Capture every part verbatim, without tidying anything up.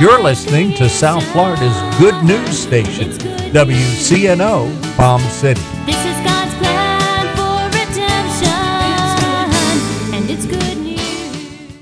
You're listening to South Florida's good news station, W C N O, Palm City. This is God's plan for redemption, and it's good news.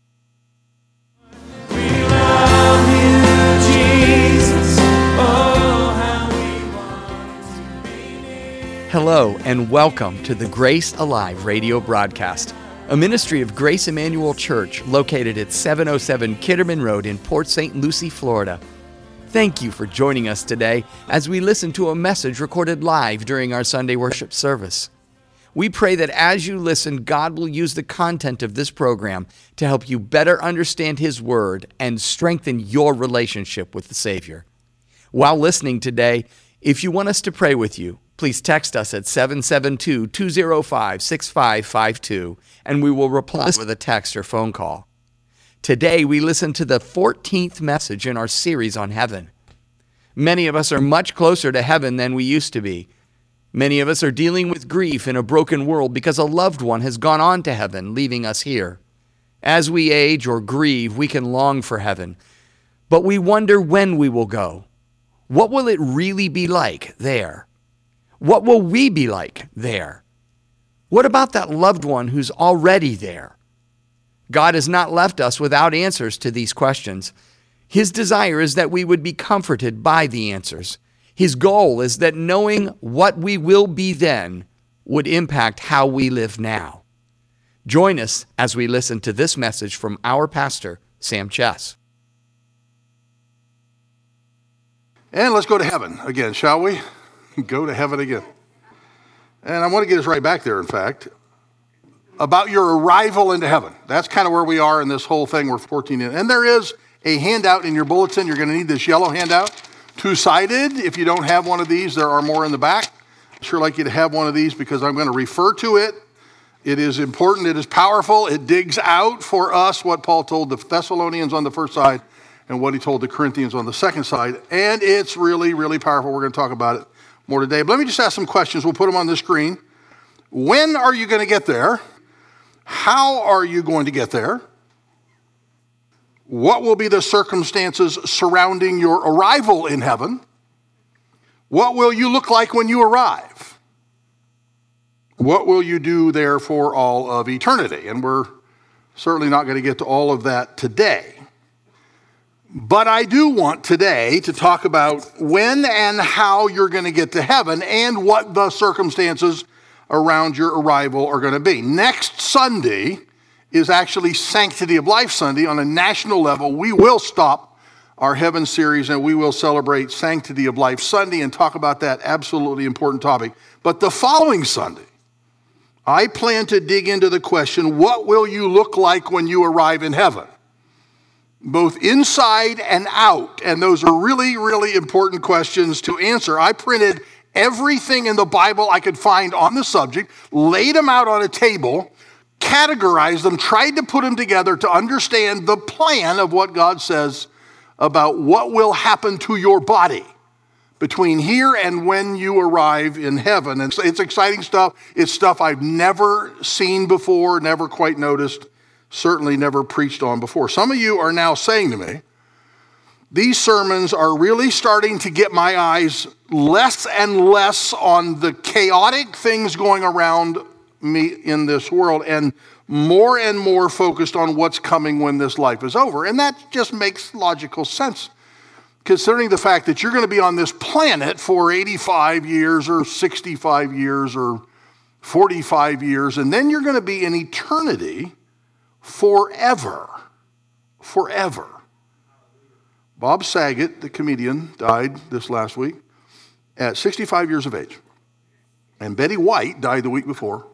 We love you, Jesus. Oh, how we want to be near. Hello, and welcome to the Grace Alive radio broadcast, a ministry of Grace Emmanuel Church located at seven oh seven Kitterman Road in Port Saint Lucie, Florida. Thank you for joining us today as we listen to a message recorded live during our Sunday worship service. We pray that as you listen, God will use the content of this program to help you better understand His Word and strengthen your relationship with the Savior. While listening today, if you want us to pray with you, please text us at seven seven two, two oh five, six five five two, and we will reply with a text or phone call. Today, we listen to the fourteenth message in our series on heaven. Many of us are much closer to heaven than we used to be. Many of us are dealing with grief in a broken world because a loved one has gone on to heaven, leaving us here. As we age or grieve, we can long for heaven, but we wonder when we will go. What will it really be like there? What will we be like there? What about that loved one who's already there? God has not left us without answers to these questions. His desire is that we would be comforted by the answers. His goal is that knowing what we will be then would impact how we live now. Join us as we listen to this message from our pastor, Sam Chess. And let's go to heaven again, shall we? Go to heaven again. And I want to get us right back there, in fact, about your arrival into heaven. That's kind of where we are in this whole thing. We're fourteen in. And there is a handout in your bulletin. You're going to need this yellow handout, two-sided. If you don't have one of these, there are more in the back. I'd sure like you to have one of these because I'm going to refer to it. It is important. It is powerful. It digs out for us what Paul told the Thessalonians on the first side and what he told the Corinthians on the second side. And it's really, really powerful. We're going to talk about it more today. But let me just ask some questions. We'll put them on the screen. When are you going to get there? How are you going to get there? What will be the circumstances surrounding your arrival in heaven? What will you look like when you arrive? What will you do there for all of eternity? And we're certainly not going to get to all of that today. But I do want today to talk about when and how you're going to get to heaven and what the circumstances around your arrival are going to be. Next Sunday is actually Sanctity of Life Sunday. On a national level, we will stop our Heaven series and we will celebrate Sanctity of Life Sunday and talk about that absolutely important topic. But the following Sunday, I plan to dig into the question, what will you look like when you arrive in heaven? Both inside and out. And those are really, really important questions to answer. I printed everything in the Bible I could find on the subject, laid them out on a table, categorized them, tried to put them together to understand the plan of what God says about what will happen to your body between here and when you arrive in heaven. And it's exciting stuff. It's stuff I've never seen before, never quite noticed. Certainly never preached on before. Some of you are now saying to me, these sermons are really starting to get my eyes less and less on the chaotic things going around me in this world and more and more focused on what's coming when this life is over. And that just makes logical sense, considering the fact that you're going to be on this planet for eighty-five years or sixty-five years or forty-five years, and then you're going to be in eternity forever, forever. Bob Saget, the comedian, died this last week at sixty-five years of age. And Betty White died the week before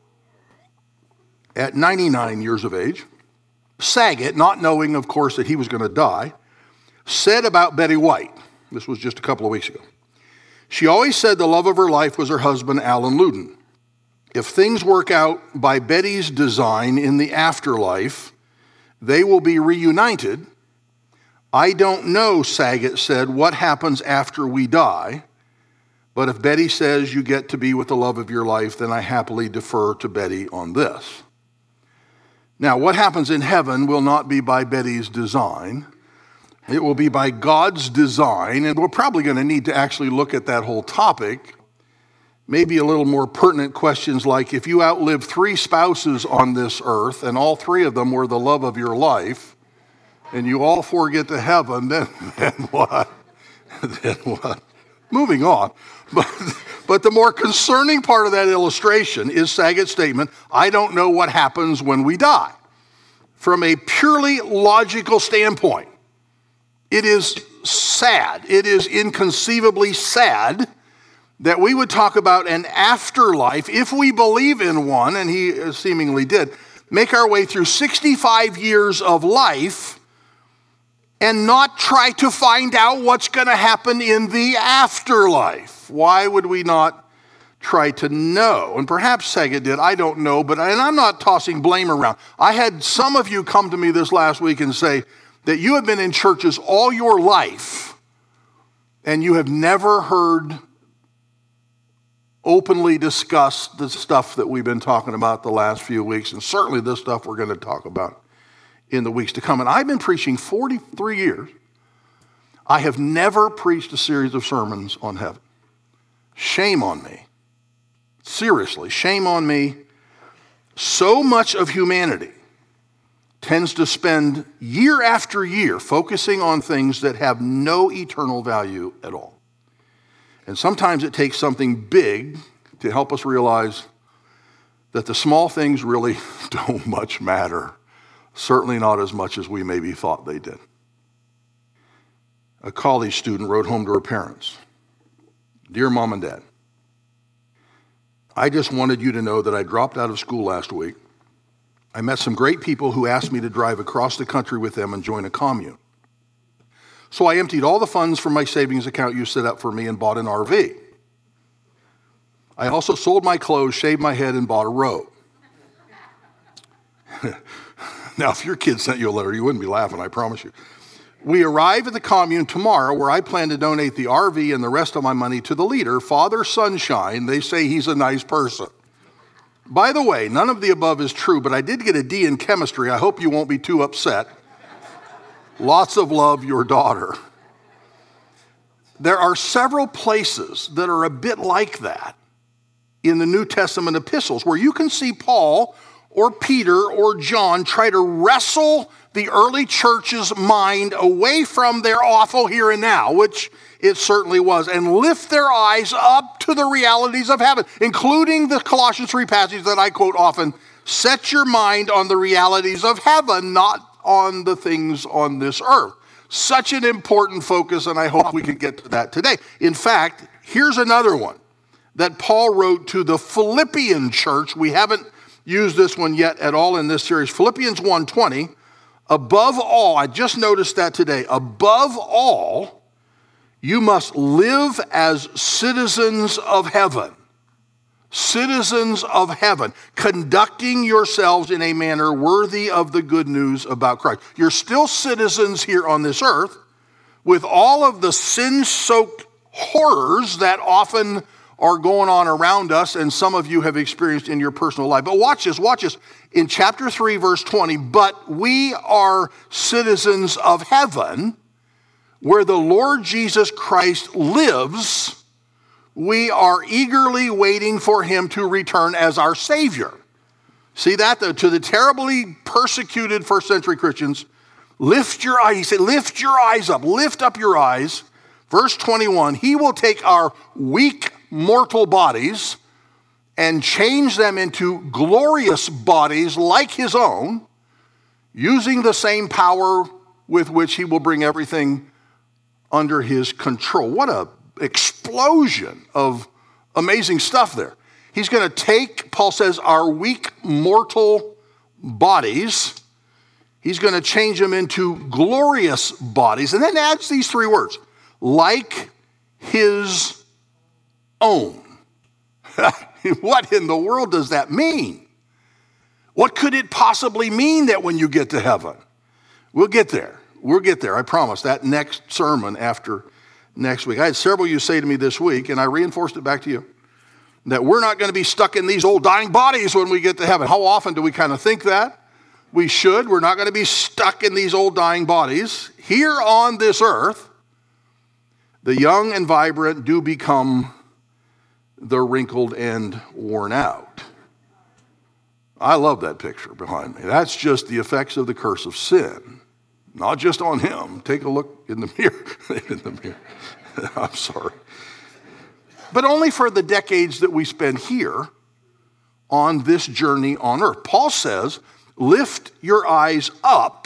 at ninety-nine years of age. Saget, not knowing, of course, that he was going to die, said about Betty White, this was just a couple of weeks ago, she always said the love of her life was her husband, Alan Luden. If things work out by Betty's design in the afterlife, they will be reunited. I don't know, Saget said, what happens after we die, but if Betty says you get to be with the love of your life, then I happily defer to Betty on this. Now, what happens in heaven will not be by Betty's design, It will be by God's design, and we're probably going to need to actually look at that whole topic. Maybe a little more pertinent questions like, if you outlived three spouses on this earth and all three of them were the love of your life, and you all four get to heaven, then, then what? Then what? Moving on. But, but the more concerning part of that illustration is Saget's statement, I don't know what happens when we die. From a purely logical standpoint, it is sad, it is inconceivably sad that we would talk about an afterlife, if we believe in one, and he seemingly did, make our way through sixty-five years of life and not try to find out what's going to happen in the afterlife. Why would we not try to know? And perhaps Saget did, I don't know, but and I'm not tossing blame around. I had some of you come to me this last week and say that you have been in churches all your life and you have never heard openly discuss the stuff that we've been talking about the last few weeks, and certainly this stuff we're going to talk about in the weeks to come. And I've been preaching forty-three years. I have never preached a series of sermons on heaven. Shame on me. Seriously, shame on me. So much of humanity tends to spend year after year focusing on things that have no eternal value at all. And sometimes it takes something big to help us realize that the small things really don't much matter. Certainly not as much as we maybe thought they did. A college student wrote home to her parents, Dear Mom and Dad, I just wanted you to know that I dropped out of school last week. I met some great people who asked me to drive across the country with them and join a commune. So I emptied all the funds from my savings account you set up for me and bought an R V. I also sold my clothes, shaved my head, and bought a robe. Now, if your kid sent you a letter, you wouldn't be laughing, I promise you. We arrive at the commune tomorrow where I plan to donate the R V and the rest of my money to the leader, Father Sunshine. They say he's a nice person. By the way, none of the above is true, but I did get a D in chemistry. I hope you won't be too upset. Lots of love, your daughter. There are several places that are a bit like that in the New Testament epistles where you can see Paul or Peter or John try to wrestle the early church's mind away from their awful here and now, which it certainly was, and lift their eyes up to the realities of heaven, including the Colossians three passage that I quote often, set your mind on the realities of heaven, not on the things on this earth. Such an important focus, and I hope we can get to that today. In fact, here's another one that Paul wrote to the Philippian church. We haven't used this one yet at all in this series. Philippians one twenty, above all, I just noticed that today, above all, you must live as citizens of heaven. Citizens of heaven, conducting yourselves in a manner worthy of the good news about Christ. You're still citizens here on this earth with all of the sin-soaked horrors that often are going on around us, and some of you have experienced in your personal life. But watch this, watch this. In chapter three, verse twenty, but we are citizens of heaven, where the Lord Jesus Christ lives. We are eagerly waiting for him to return as our Savior. See that? To the terribly persecuted first century Christians, lift your eyes. He said, lift your eyes up. Lift up your eyes. Verse twenty-one, he will take our weak mortal bodies and change them into glorious bodies like his own, using the same power with which he will bring everything under his control. What a explosion of amazing stuff there. He's going to take, Paul says, our weak mortal bodies. He's going to change them into glorious bodies. And then adds these three words, like his own. What in the world does that mean? What could it possibly mean that when you get to heaven? We'll get there. We'll get there. I promise. That next sermon after next week. I had several of you say to me this week, and I reinforced it back to you, that we're not going to be stuck in these old dying bodies when we get to heaven. How often do we kind of think that? We should. We're not going to be stuck in these old dying bodies. here on this earth, the young and vibrant do become the wrinkled and worn out. I love that picture behind me. That's just the effects of the curse of sin. Not just on him. Take a look in the mirror. in the mirror. I'm sorry. But only for the decades that we spend here on this journey on earth. Paul says, lift your eyes up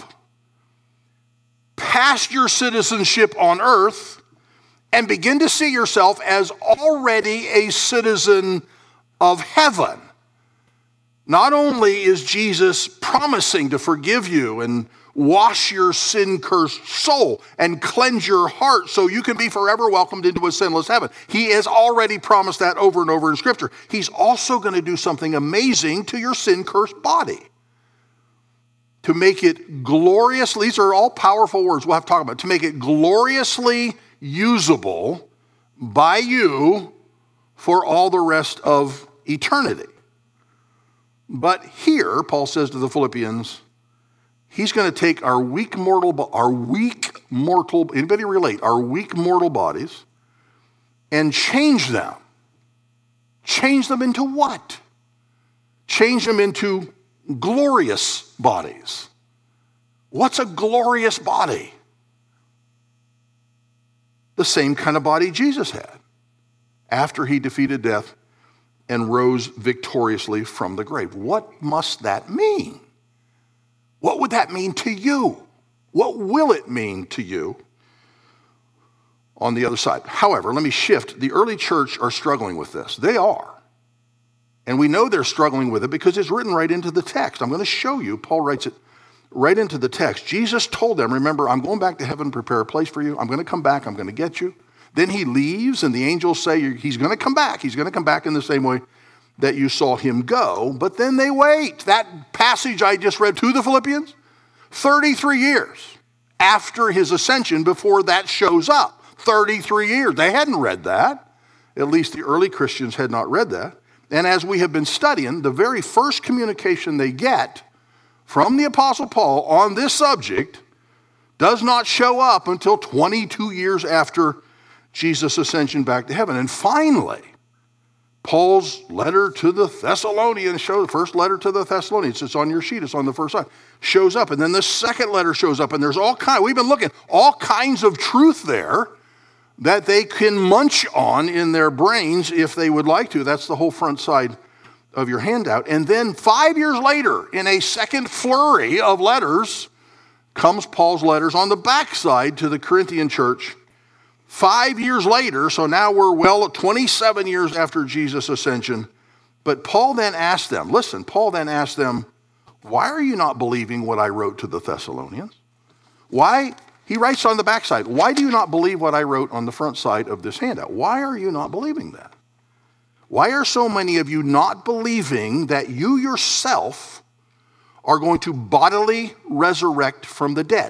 past your citizenship on earth and begin to see yourself as already a citizen of heaven. Not only is Jesus promising to forgive you and wash your sin-cursed soul and cleanse your heart so you can be forever welcomed into a sinless heaven. He has already promised that over and over in Scripture. He's also going to do something amazing to your sin-cursed body to make it gloriously, these are all powerful words we'll have to talk about, to make it gloriously usable by you for all the rest of eternity. But here, Paul says to the Philippians, he's going to take our weak mortal, our weak mortal, anybody relate, our weak mortal bodies and change them. Change them into what? Change them into glorious bodies. What's a glorious body? The same kind of body Jesus had after he defeated death and rose victoriously from the grave. What must that mean? What would that mean to you? What will it mean to you on the other side? However, let me shift. The early church are struggling with this. They are. And we know they're struggling with it because it's written right into the text. I'm going to show you. Paul writes it right into the text. Jesus told them, remember, I'm going back to heaven to prepare a place for you. I'm going to come back. I'm going to get you. Then he leaves, and the angels say he's going to come back. He's going to come back in the same way that you saw him go. But then they wait. That passage I just read to the Philippians, thirty-three years after his ascension before that shows up. thirty-three years. They hadn't read that. At least the early Christians had not read that. And as we have been studying, the very first communication they get from the Apostle Paul on this subject does not show up until twenty-two years after Jesus' ascension back to heaven. And finally, Paul's letter to the Thessalonians, show, the first letter to the Thessalonians, it's on your sheet, it's on the first side, shows up. And then the second letter shows up, and there's all kinds, we've been looking, all kinds of truth there that they can munch on in their brains if they would like to. That's the whole front side of your handout. And then five years later, in a second flurry of letters, comes Paul's letters on the backside to the Corinthian church. Five years later, so now we're well twenty-seven years after Jesus' ascension. But Paul then asked them, listen, Paul then asked them, why are you not believing what I wrote to the Thessalonians? Why? He writes on the backside, why do you not believe what I wrote on the front side of this handout? Why are you not believing that? Why are so many of you not believing that you yourself are going to bodily resurrect from the dead?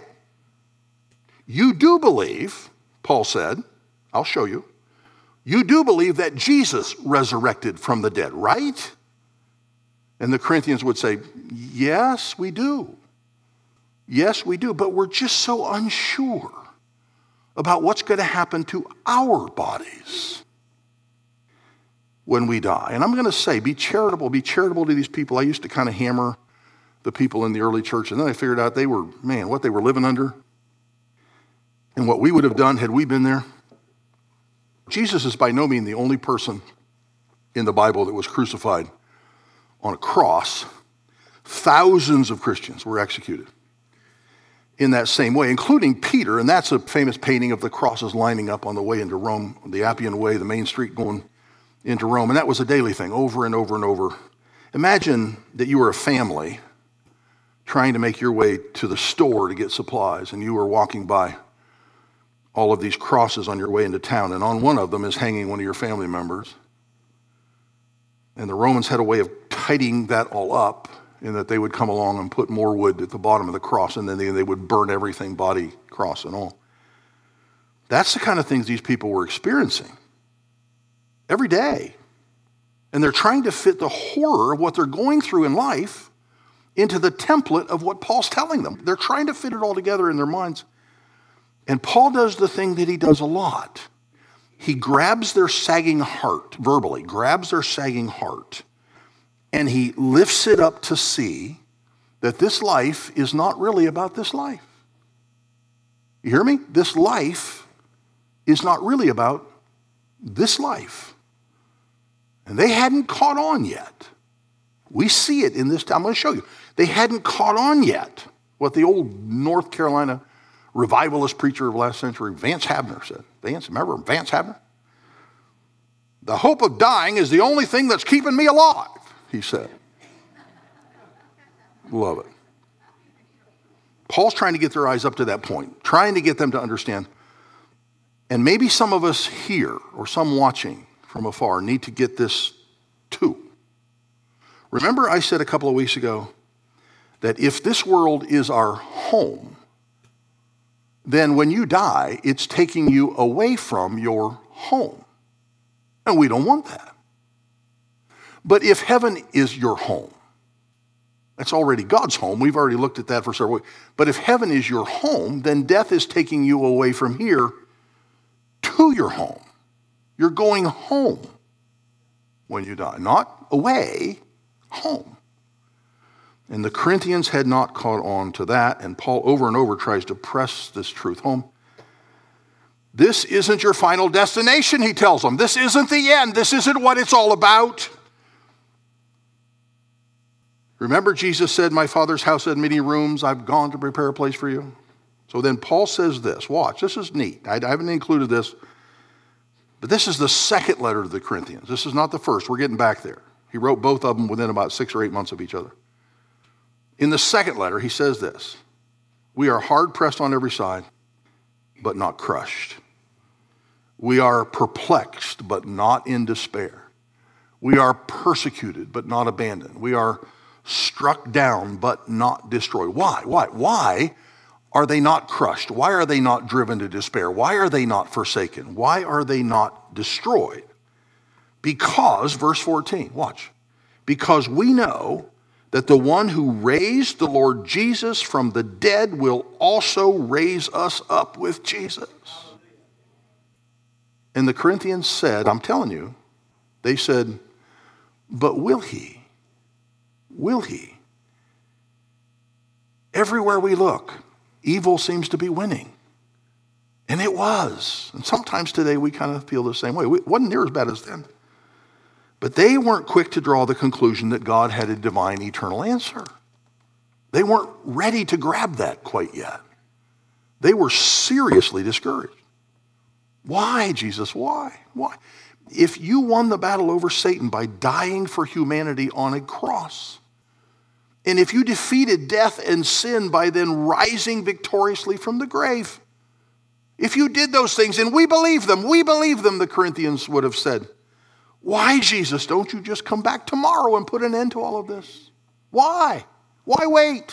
You do believe, Paul said, I'll show you, you do believe that Jesus resurrected from the dead, right? And the Corinthians would say, yes, we do. Yes, we do, but we're just so unsure about what's going to happen to our bodies when we die. And I'm going to say, be charitable, be charitable to these people. I used to kind of hammer the people in the early church, and then I figured out they were, man, what they were living under and what we would have done had we been there. Jesus is by no means the only person in the Bible that was crucified on a cross. Thousands of Christians were executed in that same way, including Peter, and that's a famous painting of the crosses lining up on the way into Rome, the Appian Way, the main street going into Rome, and that was a daily thing, over and over and over. Imagine that you were a family trying to make your way to the store to get supplies, and you were walking by all of these crosses on your way into town, and on one of them is hanging one of your family members. And the Romans had a way of tidying that all up, in that they would come along and put more wood at the bottom of the cross, and then they, they would burn everything, body, cross, and all. That's the kind of things these people were experiencing every day. And they're trying to fit the horror of what they're going through in life into the template of what Paul's telling them. They're trying to fit it all together in their minds. And Paul does the thing that he does a lot. He grabs their sagging heart, verbally, grabs their sagging heart, and he lifts it up to see that this life is not really about this life. You hear me? This life is not really about this life. And they hadn't caught on yet. We see it in this time. I'm going to show you. They hadn't caught on yet what the old North Carolina revivalist preacher of last century, Vance Havner, said. Vance, remember Vance Havner? The hope of dying is the only thing that's keeping me alive, he said. Love it. Paul's trying to get their eyes up to that point, trying to get them to understand. And maybe some of us here, or some watching from afar, need to get this too. Remember I said a couple of weeks ago that if this world is our home, then when you die, it's taking you away from your home. And we don't want that. But if heaven is your home, that's already God's home. We've already looked at that for several weeks. But if heaven is your home, then death is taking you away from here to your home. You're going home when you die. Not away, home. And the Corinthians had not caught on to that, and Paul over and over tries to press this truth home. This isn't your final destination, he tells them. This isn't the end. This isn't what it's all about. Remember, Jesus said, my Father's house had many rooms. I've gone to prepare a place for you. So then Paul says this. Watch, this is neat. I, I haven't included this, but this is the second letter to the Corinthians. This is not the first. We're getting back there. He wrote both of them within about six or eight months of each other. In the second letter, he says this, we are hard pressed on every side, but not crushed. We are perplexed, but not in despair. We are persecuted, but not abandoned. We are struck down, but not destroyed. Why? Why? Why are they not crushed? Why are they not driven to despair? Why are they not forsaken? Why are they not destroyed? Because, verse fourteen, watch, because we know that the one who raised the Lord Jesus from the dead will also raise us up with Jesus. And the Corinthians said, I'm telling you, they said, but will he? Will he? Everywhere we look, evil seems to be winning. And it was. And sometimes today we kind of feel the same way. It wasn't near as bad as then. But they weren't quick to draw the conclusion that God had a divine eternal answer. They weren't ready to grab that quite yet. They were seriously discouraged. Why, Jesus? Why? Why? If you won the battle over Satan by dying for humanity on a cross, and if you defeated death and sin by then rising victoriously from the grave, if you did those things, and we believe them, we believe them, the Corinthians would have said, why, Jesus, don't you just come back tomorrow and put an end to all of this? Why? Why wait?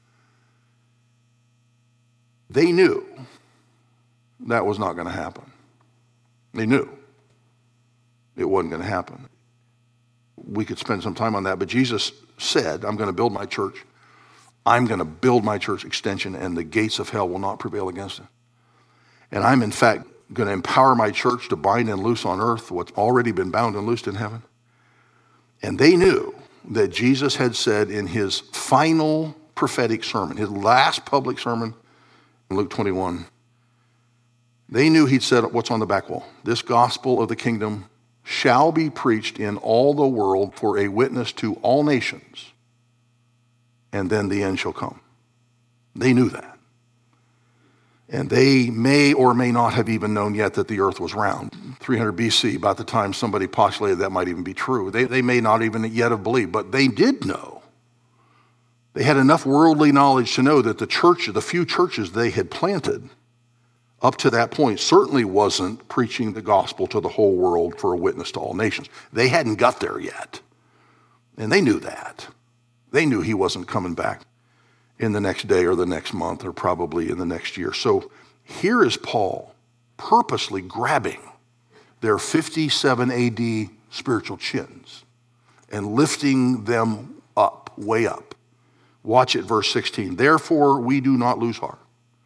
They knew that was not going to happen. They knew it wasn't going to happen. We could spend some time on that, but Jesus said, I'm going to build my church. I'm going to build my church extension, and the gates of hell will not prevail against it. And I'm, in fact, going to empower my church to bind and loose on earth what's already been bound and loosed in heaven. And they knew that Jesus had said in his final prophetic sermon, his last public sermon in Luke twenty-one, they knew he'd said what's on the back wall. This gospel of the kingdom shall be preached in all the world for a witness to all nations, and then the end shall come. They knew that. And they may or may not have even known yet that the earth was round. three hundred B C, about the time somebody postulated that might even be true. They, they may not even yet have believed, but they did know. They had enough worldly knowledge to know that the church, the few churches they had planted up to that point certainly wasn't preaching the gospel to the whole world for a witness to all nations. They hadn't got there yet. And they knew that. They knew he wasn't coming back in the next day or the next month or probably in the next year. So here is Paul purposely grabbing their fifty-seven A D spiritual chins and lifting them up, way up. Watch it, verse sixteen. Therefore we do not lose heart.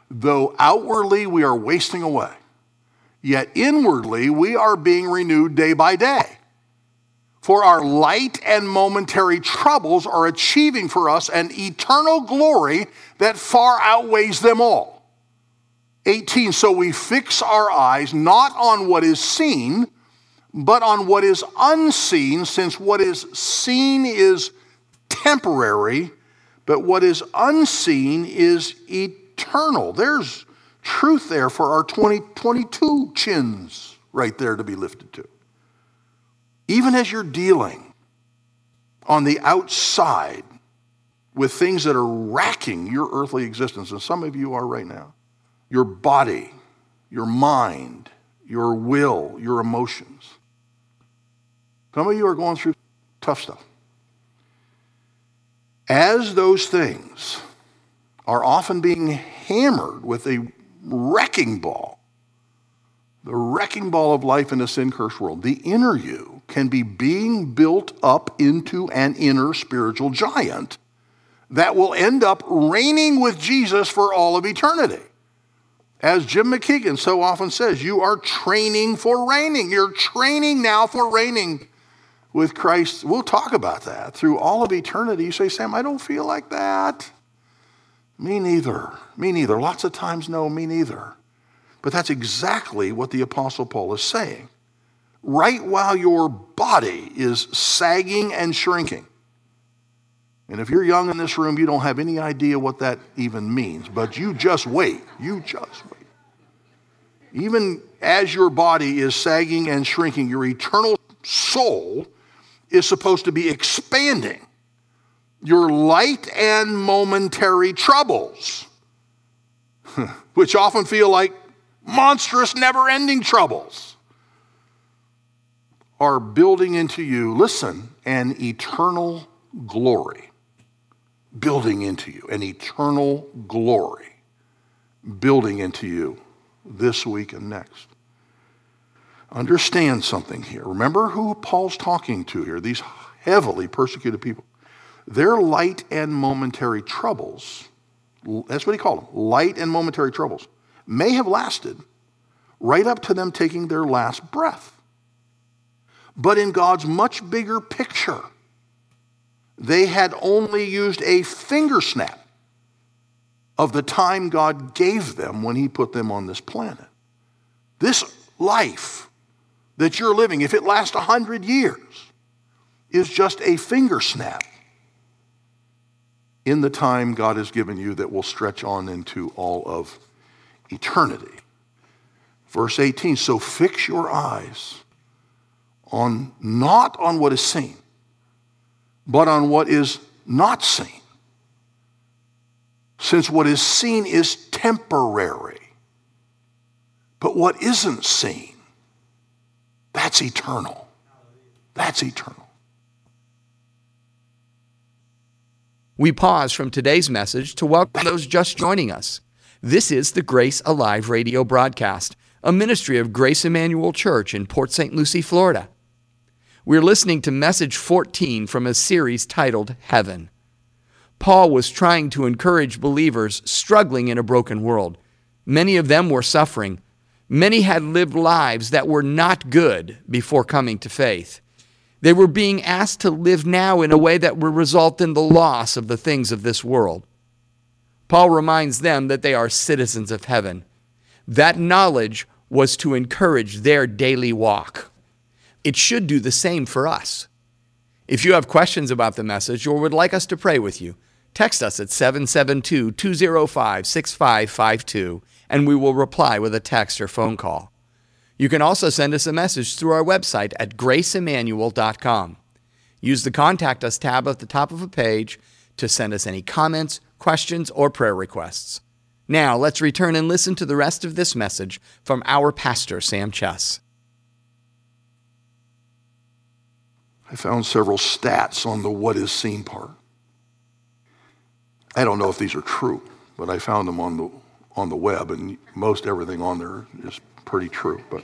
Though outwardly we are wasting away, yet inwardly we are being renewed day by day. For our light and momentary troubles are achieving for us an eternal glory that far outweighs them all. eighteen, so we fix our eyes not on what is seen, but on what is unseen, since what is seen is temporary, but what is unseen is eternal. There's truth there for our twenty twenty-two chins right there to be lifted to. Even as you're dealing on the outside with things that are racking your earthly existence, and some of you are right now, your body, your mind, your will, your emotions. Some of you are going through tough stuff. As those things are often being hammered with a wrecking ball, the wrecking ball of life in a sin-cursed world, the inner you can be being built up into an inner spiritual giant that will end up reigning with Jesus for all of eternity. As Jim McKeegan so often says, you are training for reigning. You're training now for reigning with Christ. We'll talk about that through all of eternity. You say, Sam, I don't feel like that. Me neither. Me neither. Lots of times, no, me neither. But that's exactly what the Apostle Paul is saying. Right while your body is sagging and shrinking. And if you're young in this room, you don't have any idea what that even means. But you just wait. You just wait. Even as your body is sagging and shrinking, your eternal soul is supposed to be expanding. Your light and momentary troubles, which often feel like monstrous, never-ending troubles, are building into you, listen, an eternal glory. Building into you, an eternal glory. Building into you this week and next. Understand something here. Remember who Paul's talking to here, these heavily persecuted people. Their light and momentary troubles, that's what he called them, light and momentary troubles, may have lasted right up to them taking their last breath. But in God's much bigger picture, they had only used a finger snap of the time God gave them when he put them on this planet. This life that you're living, if it lasts a hundred years, is just a finger snap in the time God has given you that will stretch on into all of eternity. Verse eighteen, so fix your eyes on not on what is seen, but on what is not seen. Since what is seen is temporary, but what isn't seen, that's eternal. That's eternal. We pause from today's message to welcome those just joining us. This is the Grace Alive radio broadcast, a ministry of Grace Emmanuel Church in Port Saint Lucie, Florida. We're listening to message fourteen from a series titled Heaven. Paul was trying to encourage believers struggling in a broken world. Many of them were suffering. Many had lived lives that were not good before coming to faith. They were being asked to live now in a way that would result in the loss of the things of this world. Paul reminds them that they are citizens of heaven. That knowledge was to encourage their daily walk. It should do the same for us. If you have questions about the message or would like us to pray with you, text us at seven seven two, two zero five, six five five two and we will reply with a text or phone call. You can also send us a message through our website at grace emmanuel dot com. Use the Contact Us tab at the top of a page to send us any comments, questions, or prayer requests. Now, let's return and listen to the rest of this message from our pastor, Sam Chess. I found several stats on the what is seen part. I don't know if these are true, but I found them on the on the web, and most everything on there is pretty true. But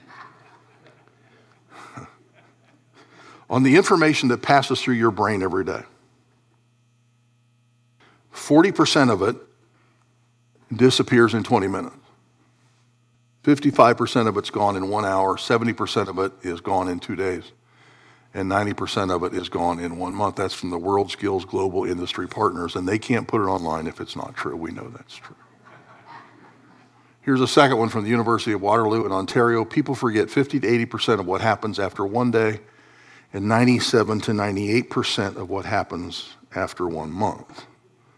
on the information that passes through your brain every day, forty percent of it disappears in twenty minutes. fifty-five percent of it's gone in one hour, seventy percent of it is gone in two days, and ninety percent of it is gone in one month. That's from the World Skills Global Industry Partners, and they can't put it online if it's not true. We know that's true. Here's a second one from the University of Waterloo in Ontario. People forget fifty to eighty percent of what happens after one day, and ninety-seven to ninety-eight percent of what happens after one month.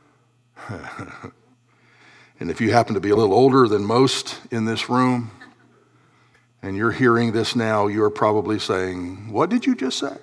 And if you happen to be a little older than most in this room, and you're hearing this now, you're probably saying, what did you just say?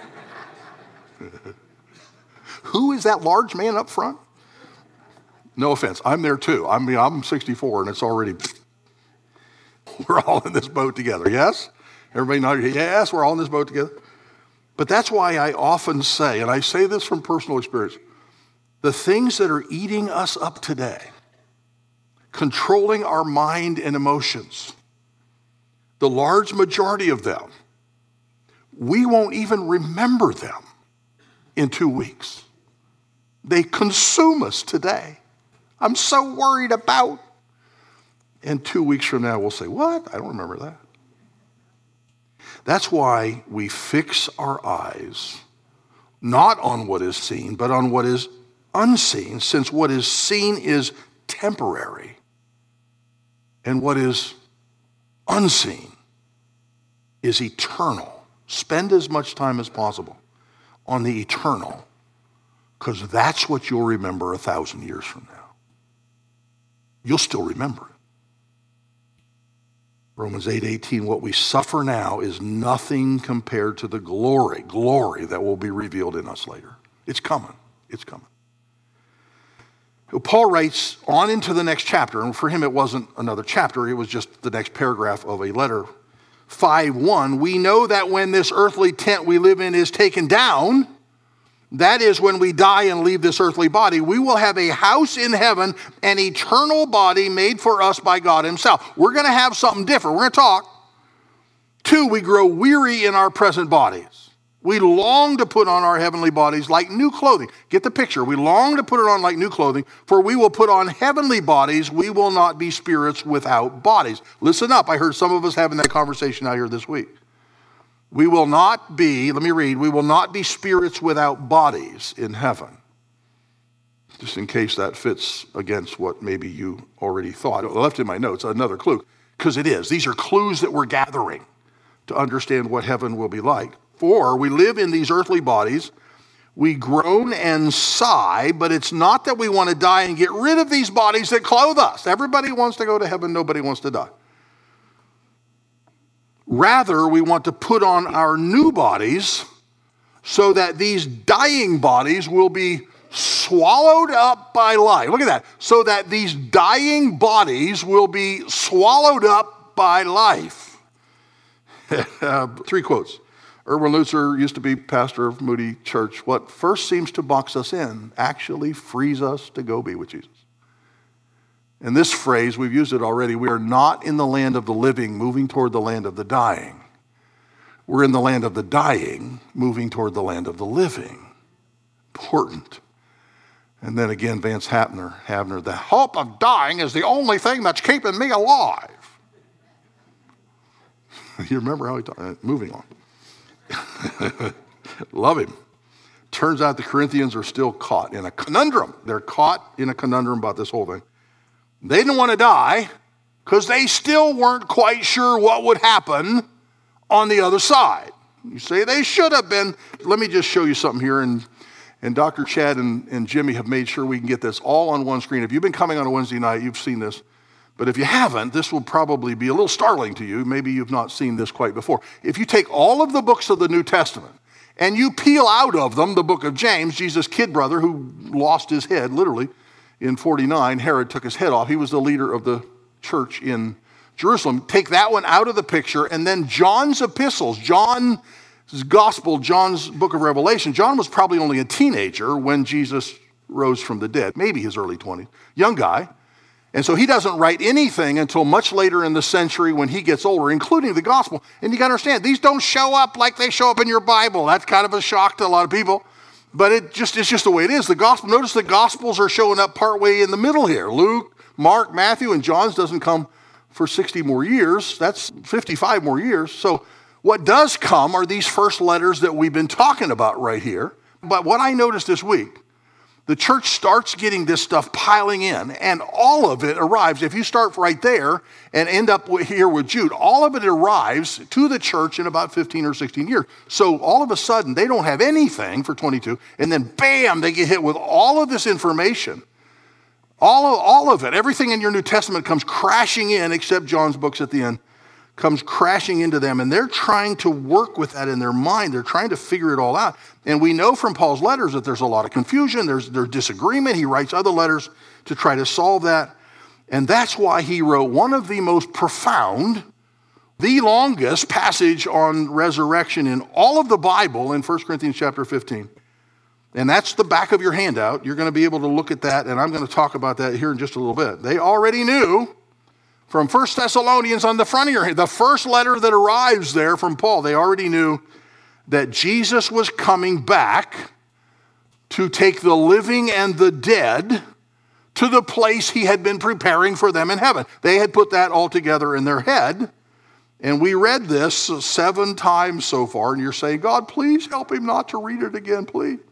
Who is that large man up front? No offense, I'm there too. I mean, I'm sixty-four and it's already, we're all in this boat together, yes? Everybody nodded, yes, we're all in this boat together. But that's why I often say, and I say this from personal experience, the things that are eating us up today, controlling our mind and emotions, the large majority of them, we won't even remember them in two weeks. They consume us today. I'm so worried about. And two weeks from now, we'll say, what? I don't remember that. That's why we fix our eyes, not on what is seen, but on what is unseen, since what is seen is temporary, and what is unseen is eternal. Spend as much time as possible on the eternal, because that's what you'll remember a thousand years from now. You'll still remember it. Romans eight eighteen, what we suffer now is nothing compared to the glory, glory that will be revealed in us later. It's coming. It's coming. Paul writes on into the next chapter, and for him it wasn't another chapter, it was just the next paragraph of a letter. five one, we know that when this earthly tent we live in is taken down, that is when we die and leave this earthly body, we will have a house in heaven, an eternal body made for us by God himself. We're going to have something different. We're going to talk. Two, we grow weary in our present bodies. We long to put on our heavenly bodies like new clothing. Get the picture. We long to put it on like new clothing, for we will put on heavenly bodies. We will not be spirits without bodies. Listen up. I heard some of us having that conversation out here this week. We will not be, let me read, we will not be spirits without bodies in heaven. Just in case that fits against what maybe you already thought. I left in my notes another clue, because it is. These are clues that we're gathering to understand what heaven will be like. For we live in these earthly bodies, we groan and sigh, but it's not that we want to die and get rid of these bodies that clothe us. Everybody wants to go to heaven, nobody wants to die. Rather, we want to put on our new bodies so that these dying bodies will be swallowed up by life. Look at that. So that these dying bodies will be swallowed up by life. uh, three quotes. Erwin Lutzer used to be pastor of Moody Church. What first seems to box us in actually frees us to go be with Jesus. And this phrase, we've used it already, we are not in the land of the living moving toward the land of the dying. We're in the land of the dying moving toward the land of the living. Important. And then again, Vance Havner, Havner, the hope of dying is the only thing that's keeping me alive. You remember how he talked? Uh, moving on. Love him. Turns out the Corinthians are still caught in a conundrum. They're caught in a conundrum about this whole thing. They didn't want to die because they still weren't quite sure what would happen on the other side. You say they should have been. Let me just show you something here. And, and Doctor Chad and, and Jimmy have made sure we can get this all on one screen. If you've been coming on a Wednesday night, you've seen this. But if you haven't, this will probably be a little startling to you. Maybe you've not seen this quite before. If you take all of the books of the New Testament and you peel out of them the book of James, Jesus' kid brother who lost his head, literally, in forty-nine, Herod took his head off. He was the leader of the church in Jerusalem. Take that one out of the picture, and then John's epistles, John's gospel, John's book of Revelation. John was probably only a teenager when Jesus rose from the dead, maybe his early twenties, young guy. And so he doesn't write anything until much later in the century when he gets older, including the gospel. And you got to understand, these don't show up like they show up in your Bible. That's kind of a shock to a lot of people. But it just it's just the way it is. The gospel, notice the gospels are showing up partway in the middle here. Luke, Mark, Matthew, and John's doesn't come for sixty more years. That's fifty-five more years. So what does come are these first letters that we've been talking about right here. But what I noticed this week, the church starts getting this stuff piling in, and all of it arrives. If you start right there and end up here with Jude, all of it arrives to the church in about fifteen or sixteen years. So all of a sudden, they don't have anything for twenty-two, and then bam, they get hit with all of this information. All of, all of it, everything in your New Testament comes crashing in, except John's books at the end, comes crashing into them, and they're trying to work with that in their mind. They're trying to figure it all out. And we know from Paul's letters that there's a lot of confusion, there's, there's disagreement. He writes other letters to try to solve that. And that's why he wrote one of the most profound, the longest passage on resurrection in all of the Bible in First Corinthians chapter fifteen. And that's the back of your handout. You're going to be able to look at that, and I'm going to talk about that here in just a little bit. They already knew from First Thessalonians on the front of your hand, the first letter that arrives there from Paul, they already knew that Jesus was coming back to take the living and the dead to the place he had been preparing for them in heaven. They had put that all together in their head. And we read this seven times so far, and you're saying, God, please help him not to read it again, please.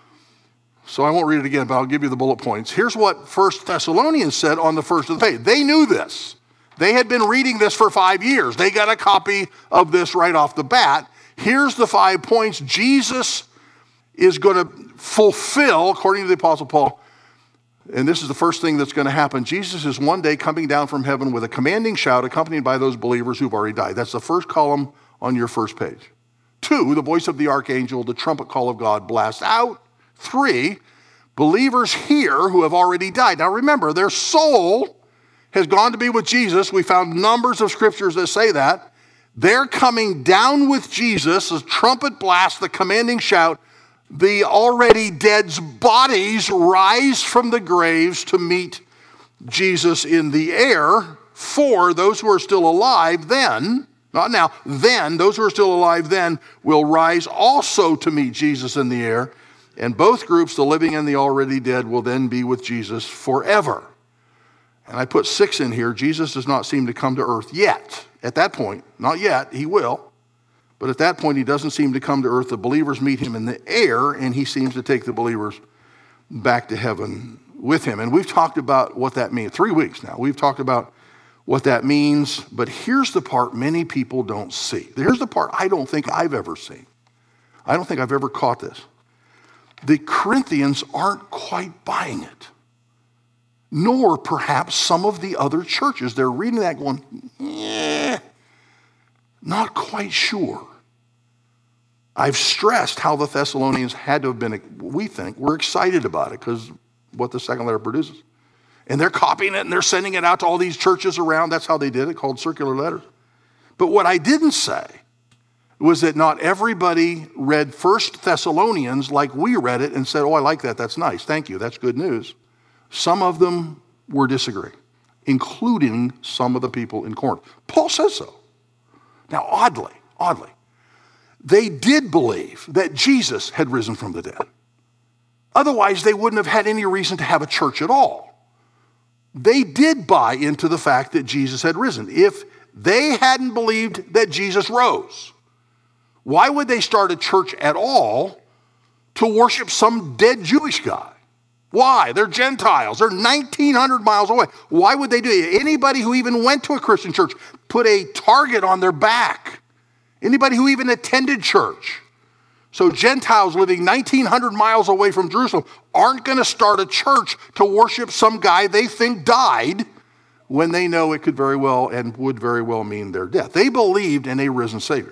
So I won't read it again, but I'll give you the bullet points. Here's what First Thessalonians said on the first of the page. They knew this. They had been reading this for five years. They got a copy of this right off the bat. Here's the five points Jesus is going to fulfill, according to the Apostle Paul. And this is the first thing that's going to happen. Jesus is one day coming down from heaven with a commanding shout, accompanied by those believers who've already died. That's the first column on your first page. Two, the voice of the archangel, the trumpet call of God blasts out. Three, believers here who have already died. Now remember, their soul has gone to be with Jesus. We found numbers of scriptures that say that. They're coming down with Jesus, the trumpet blast, the commanding shout. The already dead's bodies rise from the graves to meet Jesus in the air. For those who are still alive then, not now, then, those who are still alive then will rise also to meet Jesus in the air. And both groups, the living and the already dead, will then be with Jesus forever. And I put six in here. Jesus does not seem to come to earth yet. At that point, not yet, he will. But at that point, he doesn't seem to come to earth. The believers meet him in the air, and he seems to take the believers back to heaven with him. And we've talked about what that means. Three weeks now. We've talked about what that means. But here's the part many people don't see. Here's the part I don't think I've ever seen. I don't think I've ever caught this. The Corinthians aren't quite buying it, nor perhaps some of the other churches. They're reading that going, eh, not quite sure. I've stressed how the Thessalonians had to have been, we think, we're excited about it because what the second letter produces. And they're copying it and they're sending it out to all these churches around. That's how they did it, called circular letters. But what I didn't say was that not everybody read First Thessalonians like we read it and said, oh, I like that, that's nice, thank you, that's good news. Some of them were disagreeing, including some of the people in Corinth. Paul says so. Now, oddly, oddly, they did believe that Jesus had risen from the dead. Otherwise, they wouldn't have had any reason to have a church at all. They did buy into the fact that Jesus had risen. If they hadn't believed that Jesus rose, why would they start a church at all to worship some dead Jewish guy? Why? They're Gentiles. They're nineteen hundred miles away. Why would they do it? Anybody who even went to a Christian church put a target on their back. Anybody who even attended church. So Gentiles living nineteen hundred miles away from Jerusalem aren't going to start a church to worship some guy they think died when they know it could very well and would very well mean their death. They believed in a risen Savior.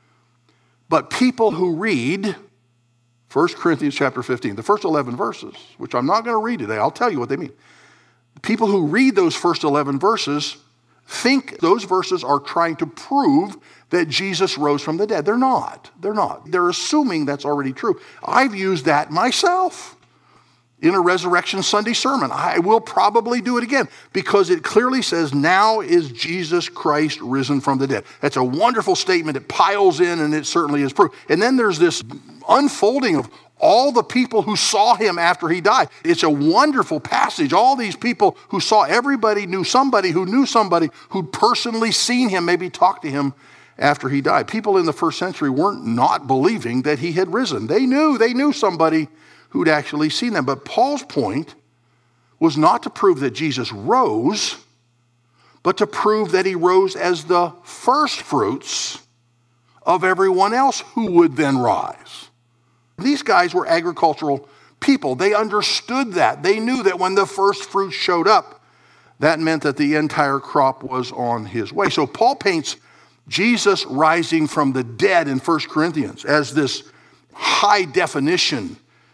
But people who read First Corinthians chapter fifteen, the first eleven verses, which I'm not going to read today, I'll tell you what they mean. People who read those first eleven verses think those verses are trying to prove that Jesus rose from the dead. They're not. They're not. They're assuming that's already true. I've used that myself. in a Resurrection Sunday sermon. I will probably do it again because it clearly says, now is Jesus Christ risen from the dead. That's a wonderful statement. It piles in, and it certainly is proof. And then there's this unfolding of all the people who saw him after he died. It's a wonderful passage. All these people who saw, everybody knew somebody who knew somebody who'd personally seen him, maybe talked to him after he died. People in the first century weren't not believing that he had risen. They knew, they knew somebody who'd actually seen them. But Paul's point was not to prove that Jesus rose, but to prove that he rose as the first fruits of everyone else who would then rise. These guys were agricultural people. They understood that. They knew that when the first fruits showed up, that meant that the entire crop was on his way. So Paul paints Jesus rising from the dead in First Corinthians as this high definition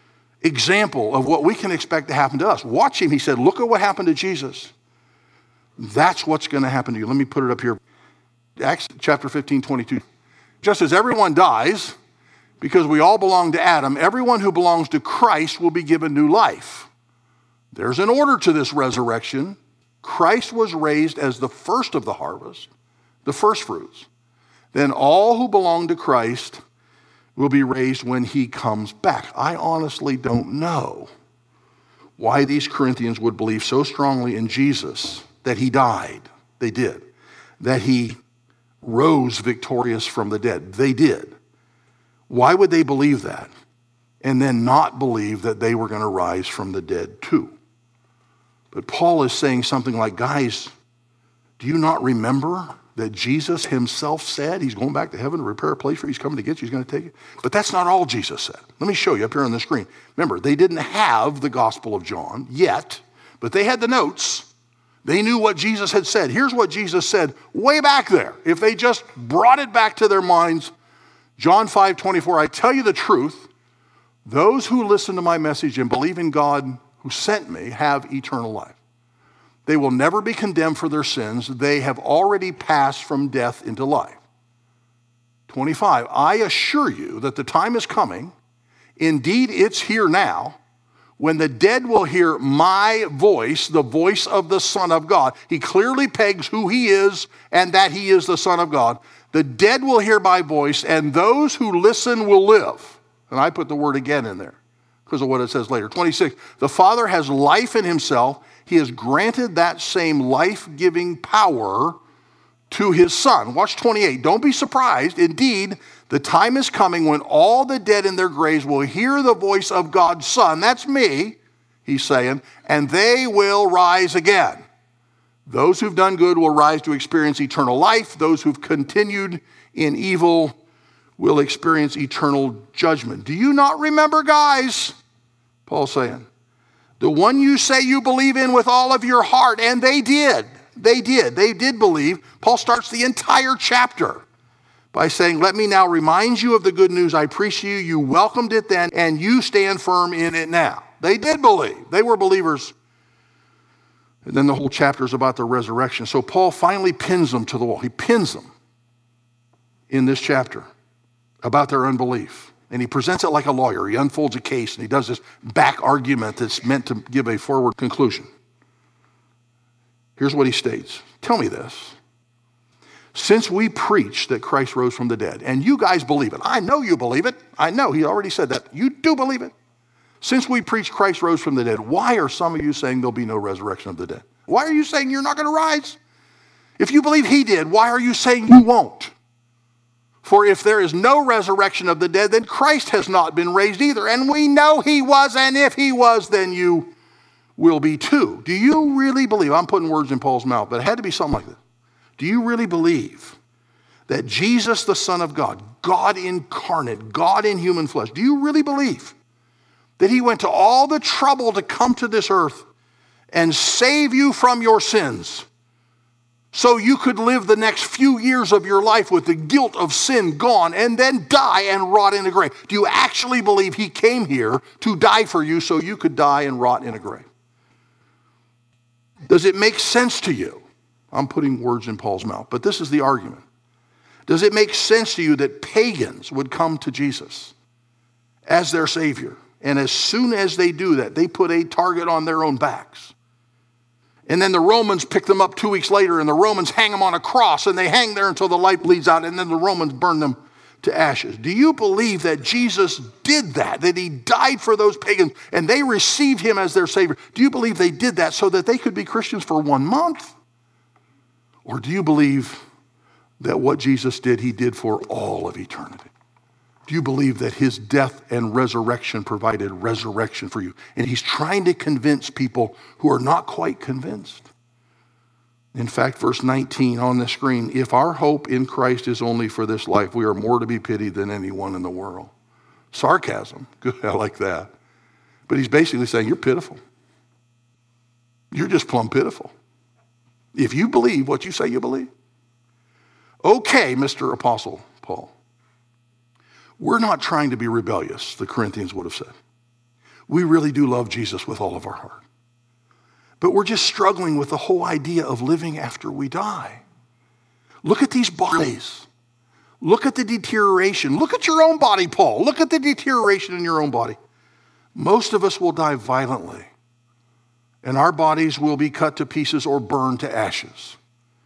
example of what we can expect to happen to us. Watch him. He said, look at what happened to Jesus. That's what's going to happen to you. Let me put it up here. Acts chapter fifteen, twenty-two. Just as everyone dies, because we all belong to Adam, everyone who belongs to Christ will be given new life. There's an order to this resurrection. Christ was raised as the first of the harvest, the first fruits. Then all who belong to Christ will be raised when he comes back. I honestly don't know why these Corinthians would believe so strongly in Jesus that he died. They did. That he rose victorious from the dead. They did. Why would they believe that and then not believe that they were going to rise from the dead too? But Paul is saying something like, guys, do you not remember that Jesus himself said he's going back to heaven to repair a place for you? He's coming to get you. He's going to take you. But that's not all Jesus said. Let me show you up here on the screen. Remember, they didn't have the Gospel of John yet, but they had the notes. They knew what Jesus had said. Here's what Jesus said way back there. If they just brought it back to their minds, John five twenty-four, I tell you the truth, those who listen to my message and believe in God who sent me have eternal life. They will never be condemned for their sins. They have already passed from death into life. twenty-five, I assure you that the time is coming, indeed it's here now, when the dead will hear my voice, the voice of the Son of God. He clearly pegs who he is and that he is the Son of God. The dead will hear my voice, and those who listen will live. And I put the word again in there because of what it says later. twenty-six, the Father has life in himself. He has granted that same life-giving power to his Son. Watch twenty-eight. Don't be surprised. Indeed, the time is coming when all the dead in their graves will hear the voice of God's Son. That's me, he's saying, and they will rise again. Those who've done good will rise to experience eternal life. Those who've continued in evil will experience eternal judgment. Do you not remember, guys? Paul's saying, the one you say you believe in with all of your heart, and they did. They did. They did believe. Paul starts the entire chapter by saying, let me now remind you of the good news I preached to you. You welcomed it then, and you stand firm in it now. They did believe. They were believers. And then the whole chapter is about the resurrection. So Paul finally pins them to the wall. He pins them in this chapter about their unbelief. And he presents it like a lawyer. He unfolds a case and he does this back argument that's meant to give a forward conclusion. Here's what he states. Tell me this. Since we preach that Christ rose from the dead, and you guys believe it, I know you believe it. I know, he already said that. You do believe it. Since we preach Christ rose from the dead, why are some of you saying there'll be no resurrection of the dead? Why are you saying you're not going to rise? If you believe he did, why are you saying you won't? For if there is no resurrection of the dead, then Christ has not been raised either. And we know he was, and if he was, then you will be too. Do you really believe, I'm putting words in Paul's mouth, but it had to be something like this. Do you really believe that Jesus, the Son of God, God incarnate, God in human flesh, do you really believe that he went to all the trouble to come to this earth and save you from your sins so you could live the next few years of your life with the guilt of sin gone and then die and rot in a grave? Do you actually believe he came here to die for you so you could die and rot in a grave? Does it make sense to you? I'm putting words in Paul's mouth, but this is the argument. Does it make sense to you that pagans would come to Jesus as their Savior And as soon as they do that, they put a target on their own backs. And then the Romans pick them up two weeks later, and the Romans hang them on a cross, and they hang there until the light bleeds out, and then the Romans burn them to ashes. Do you believe that Jesus did that, that he died for those pagans, and they received him as their Savior? Do you believe they did that so that they could be Christians for one month? Or do you believe that what Jesus did, he did for all of eternity? Do you believe that his death and resurrection provided resurrection for you? And he's trying to convince people who are not quite convinced. In fact, verse nineteen on the screen, if our hope in Christ is only for this life, we are more to be pitied than anyone in the world. Sarcasm. Good, I like that. But he's basically saying, you're pitiful. You're just plumb pitiful. If you believe what you say you believe. Okay, Mister Apostle Paul. We're not trying to be rebellious, the Corinthians would have said. We really do love Jesus with all of our heart. But we're just struggling with the whole idea of living after we die. Look at these bodies. Look at the deterioration. Look at your own body, Paul. Look at the deterioration in your own body. Most of us will die violently, and our bodies will be cut to pieces or burned to ashes.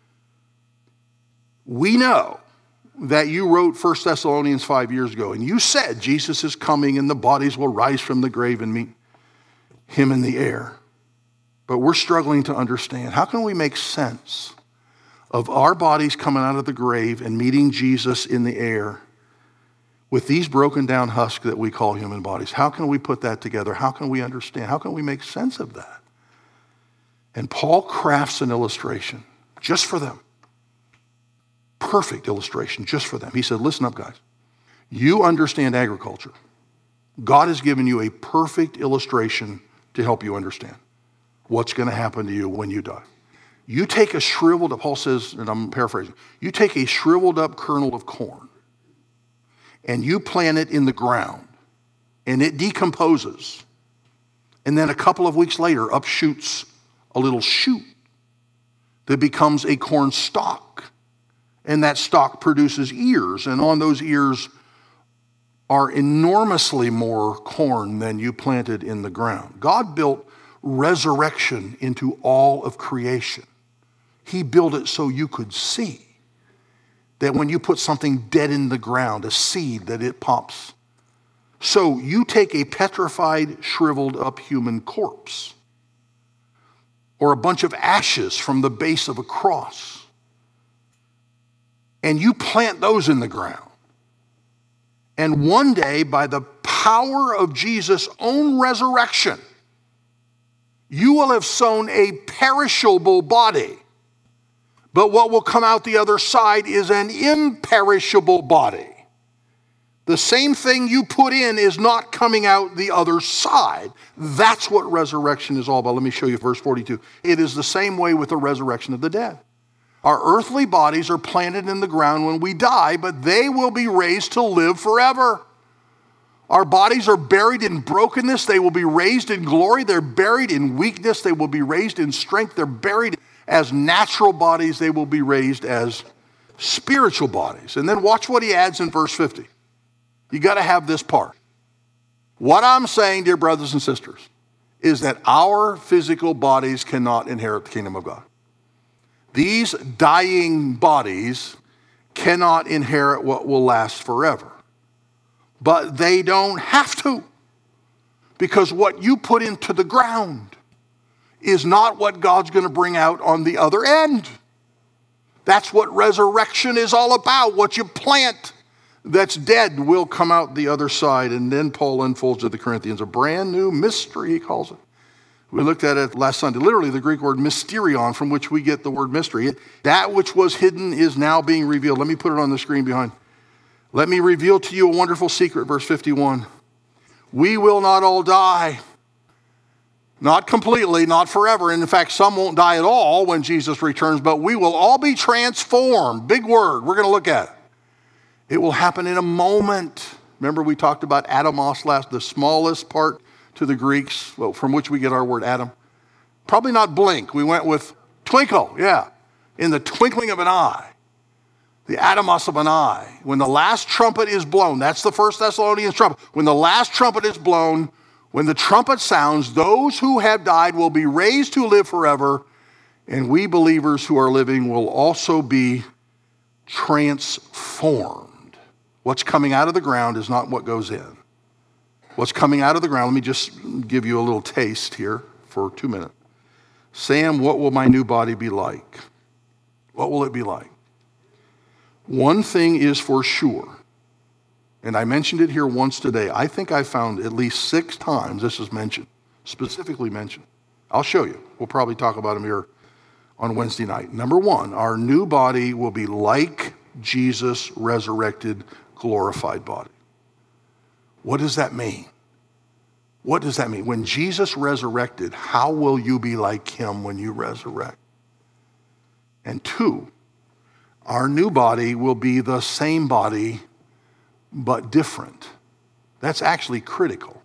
We know that you wrote First Thessalonians five years ago, and you said Jesus is coming and the bodies will rise from the grave and meet him in the air. But we're struggling to understand, how can we make sense of our bodies coming out of the grave and meeting Jesus in the air with these broken down husks that we call human bodies? How can we put that together? How can we understand? How can we make sense of that? And Paul crafts an illustration just for them. Perfect illustration just for them. He said, listen up, guys. You understand agriculture. God has given you a perfect illustration to help you understand what's going to happen to you when you die. You take a shriveled up, Paul says, and I'm paraphrasing, you take a shriveled up kernel of corn and you plant it in the ground and it decomposes. And then a couple of weeks later, up shoots a little shoot that becomes a corn stalk. And that stalk produces ears, and on those ears are enormously more corn than you planted in the ground. God built resurrection into all of creation. He built it so you could see that when you put something dead in the ground, a seed, that it pops. So you take a petrified, shriveled up human corpse or a bunch of ashes from the base of a cross, and you plant those in the ground. And one day, by the power of Jesus' own resurrection, you will have sown a perishable body. But what will come out the other side is an imperishable body. The same thing you put in is not coming out the other side. That's what resurrection is all about. Let me show you verse forty-two. It is the same way with the resurrection of the dead. Our earthly bodies are planted in the ground when we die, but they will be raised to live forever. Our bodies are buried in brokenness. They will be raised in glory. They're buried in weakness. They will be raised in strength. They're buried as natural bodies. They will be raised as spiritual bodies. And then watch what he adds in verse fifty. You got to have this part. What I'm saying, dear brothers and sisters, is that our physical bodies cannot inherit the kingdom of God. These dying bodies cannot inherit what will last forever. But they don't have to, because what you put into the ground is not what God's going to bring out on the other end. That's what resurrection is all about. What you plant that's dead will come out the other side. And then Paul unfolds to the Corinthians a brand new mystery, he calls it. We looked at it last Sunday. Literally, the Greek word mysterion, from which we get the word mystery. That which was hidden is now being revealed. Let me put it on the screen behind. Let me reveal to you a wonderful secret, verse fifty-one. We will not all die. Not completely, not forever. And in fact, some won't die at all when Jesus returns, but we will all be transformed. Big word. We're going to look at it. It will happen in a moment. Remember, we talked about atomos last, the smallest part to the Greeks, well, from which we get our word atom. Probably not blink. We went with twinkle, yeah. In the twinkling of an eye. The atomos of an eye. When the last trumpet is blown, that's the First Thessalonians trumpet. When the last trumpet is blown, When the trumpet sounds, those who have died will be raised to live forever, and we believers who are living will also be transformed. What's coming out of the ground is not what goes in. What's coming out of the ground, let me just give you a little taste here for two minutes. Sam, what will my new body be like? What will it be like? One thing is for sure, and I mentioned it here once today. I think I found at least six times this is mentioned, specifically mentioned. I'll show you. We'll probably talk about them here on Wednesday night. Number one, our new body will be like Jesus' resurrected, glorified body. What does that mean? What does that mean? When Jesus resurrected, how will you be like him when you resurrect? And two, our new body will be the same body, but different. That's actually critical.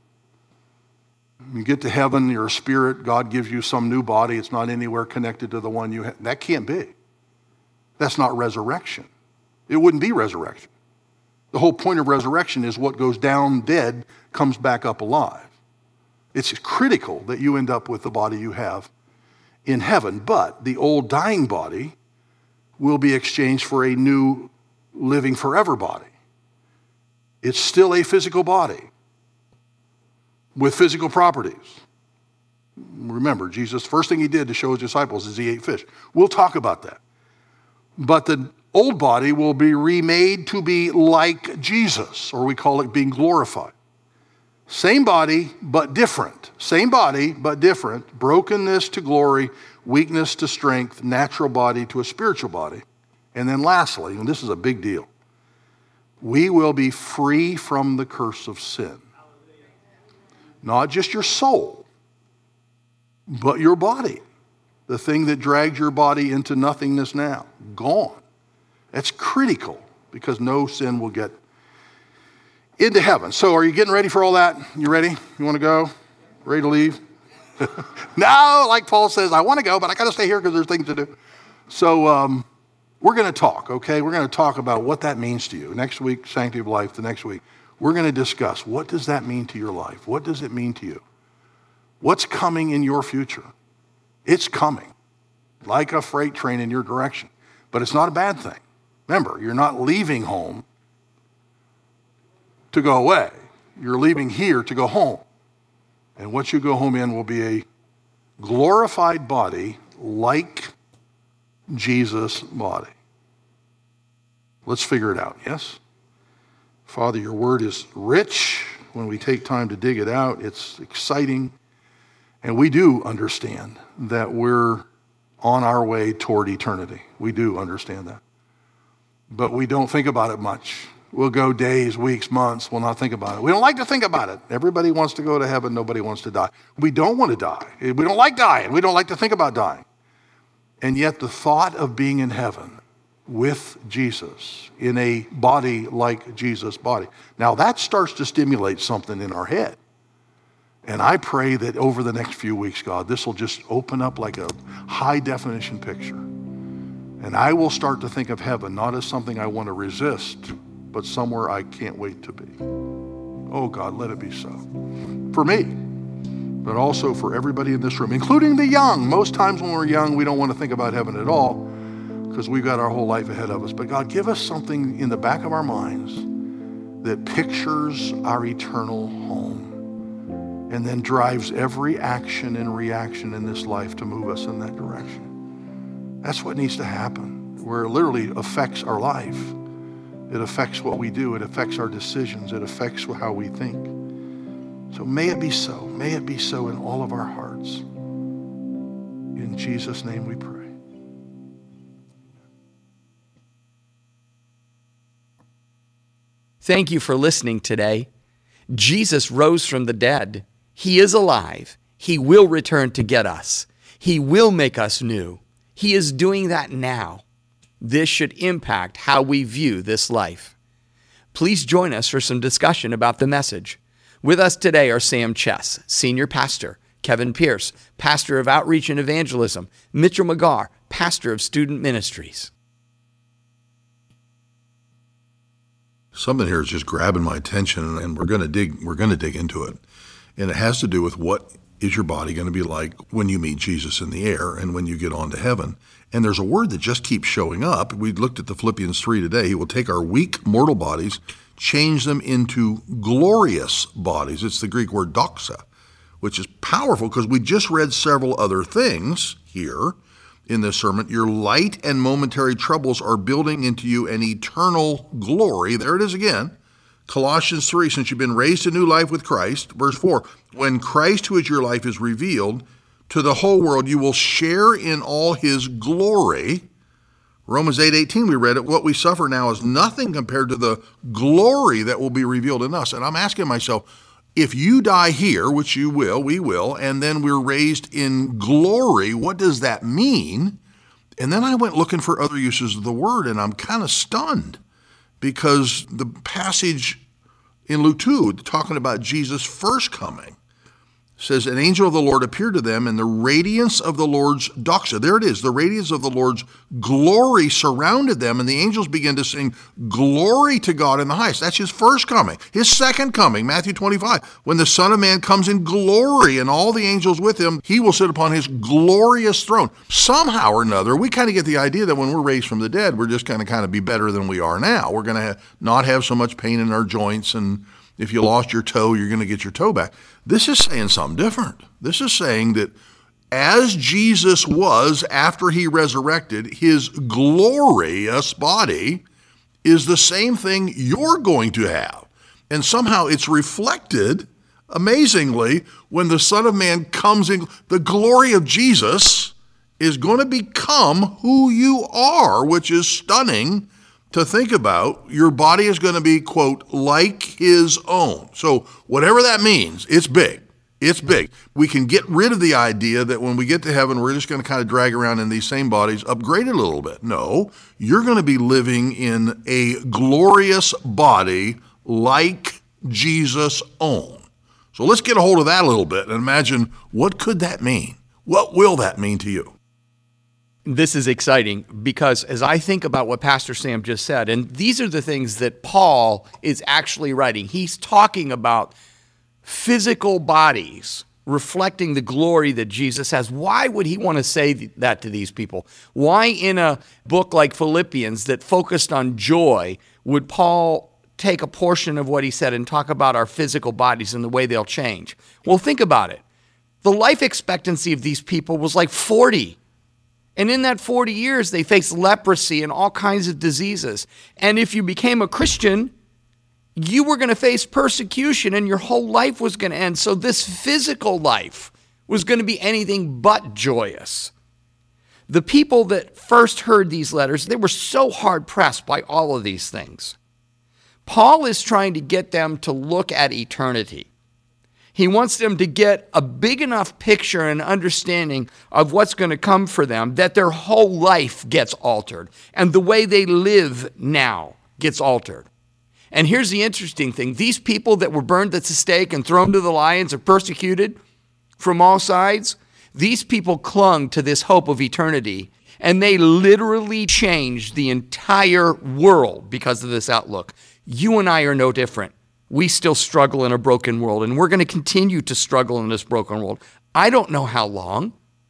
You get to heaven, you're a spirit, God gives you some new body. It's not anywhere connected to the one you had. That can't be. That's not resurrection. It wouldn't be resurrection. The whole point of resurrection is what goes down dead comes back up alive. It's critical that you end up with the body you have in heaven, but the old dying body will be exchanged for a new living forever body. It's still a physical body with physical properties. Remember, Jesus, first thing he did to show his disciples is he ate fish. We'll talk about that. But the old body will be remade to be like Jesus, or we call it being glorified. Same body, but different. Same body, but different. Brokenness to glory, weakness to strength, natural body to a spiritual body. And then lastly, and this is a big deal, we will be free from the curse of sin. Not just your soul, but your body. The thing that dragged your body into nothingness now, gone. That's critical because no sin will get into heaven. So are you getting ready for all that? You ready? You want to go? Ready to leave? No, like Paul says, I want to go, but I got to stay here because there's things to do. So um, we're going to talk, okay? We're going to talk about what that means to you. Next week, Sanctity of Life, the next week, we're going to discuss what does that mean to your life? What does it mean to you? What's coming in your future? It's coming like a freight train in your direction, but it's not a bad thing. Remember, you're not leaving home to go away. You're leaving here to go home. And what you go home in will be a glorified body like Jesus' body. Let's figure it out, yes? Father, your word is rich. When we take time to dig it out, it's exciting. And we do understand that we're on our way toward eternity. We do understand that. But we don't think about it much. We'll go days, weeks, months. We'll not think about it. We don't like to think about it. Everybody wants to go to heaven. Nobody wants to die. We don't want to die. We don't like dying. We don't like to think about dying. And yet the thought of being in heaven with Jesus in a body like Jesus' body. Now that starts to stimulate something in our head. And I pray that over the next few weeks, God, this will just open up like a high definition picture. And I will start to think of heaven not as something I want to resist, but somewhere I can't wait to be. Oh God, let it be so. For me, but also for everybody in this room, including the young. Most times when we're young, we don't want to think about heaven at all because we've got our whole life ahead of us. But God, give us something in the back of our minds that pictures our eternal home and then drives every action and reaction in this life to move us in that direction. That's what needs to happen, where it literally affects our life. It affects what we do. It affects our decisions. It affects how we think. So may it be so. May it be so in all of our hearts. In Jesus' name we pray. Thank you for listening today. Jesus rose from the dead. He is alive. He will return to get us. He will make us new. He is doing that now. This should impact how we view this life. Please join us for some discussion about the message. With us today are Sam Chess, Senior Pastor, Kevin Pierce, Pastor of Outreach and Evangelism, Mitchell McGarr, Pastor of Student Ministries. Something here is just grabbing my attention, and we're going to dig. We're going to dig into it. And it has to do with what is your body going to be like when you meet Jesus in the air and when you get on to heaven. And there's a word that just keeps showing up. We looked at the Philippians three today. He will take our weak mortal bodies, change them into glorious bodies. It's the Greek word doxa, which is powerful because we just read several other things here in this sermon. Your light and momentary troubles are building into you an eternal glory. There it is again. Colossians three, since you've been raised to new life with Christ. Verse four, when Christ, who is your life, is revealed to the whole world, you will share in all his glory. Romans eight eighteen, we read it. What we suffer now is nothing compared to the glory that will be revealed in us. And I'm asking myself, if you die here, which you will, we will, and then we're raised in glory, what does that mean? And then I went looking for other uses of the word, and I'm kind of stunned because the passage in Luke two, talking about Jesus' first coming, says, an angel of the Lord appeared to them, and the radiance of the Lord's doxa, there it is, the radiance of the Lord's glory surrounded them, and the angels began to sing, glory to God in the highest. That's his first coming. His second coming, Matthew twenty-five, when the Son of Man comes in glory and all the angels with him, he will sit upon his glorious throne. Somehow or another, we kind of get the idea that when we're raised from the dead, we're just going to kind of be better than we are now. We're going to have, not have so much pain in our joints, and if you lost your toe, you're going to get your toe back. This is saying something different. This is saying that as Jesus was after he resurrected, his glorious body is the same thing you're going to have. And somehow it's reflected, amazingly, when the Son of Man comes in. The glory of Jesus is going to become who you are, which is stunning to think about. Your body is going to be, quote, like his own. So whatever that means, it's big. It's big. We can get rid of the idea that when we get to heaven, we're just going to kind of drag around in these same bodies, upgrade it a little bit. No, you're going to be living in a glorious body like Jesus' own. So let's get a hold of that a little bit and imagine, what could that mean? What will that mean to you? This is exciting because as I think about what Pastor Sam just said, and these are the things that Paul is actually writing. He's talking about physical bodies reflecting the glory that Jesus has. Why would he want to say that to these people? Why in a book like Philippians that focused on joy would Paul take a portion of what he said and talk about our physical bodies and the way they'll change? Well, think about it. The life expectancy of these people was like forty. And in that forty years, they faced leprosy and all kinds of diseases. And if you became a Christian, you were going to face persecution and your whole life was going to end. So this physical life was going to be anything but joyous. The people that first heard these letters, they were so hard pressed by all of these things. Paul is trying to get them to look at eternity. He wants them to get a big enough picture and understanding of what's going to come for them that their whole life gets altered and the way they live now gets altered. And here's the interesting thing. These people that were burned at the stake and thrown to the lions or persecuted from all sides, these people clung to this hope of eternity, and they literally changed the entire world because of this outlook. You and I are no different. We still struggle in a broken world, and we're going to continue to struggle in this broken world. I don't know how long,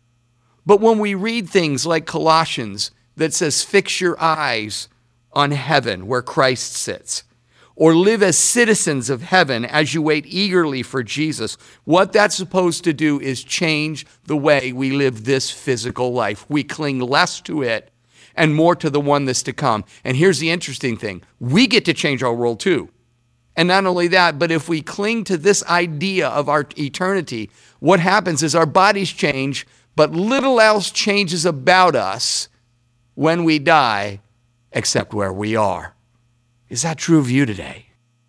but when we read things like Colossians that says, fix your eyes on heaven where Christ sits, or live as citizens of heaven as you wait eagerly for Jesus, what that's supposed to do is change the way we live this physical life. We cling less to it and more to the one that's to come. And here's the interesting thing. We get to change our world too. And not only that, but if we cling to this idea of our eternity, what happens is our bodies change, but little else changes about us when we die, except where we are. Is that true of you today?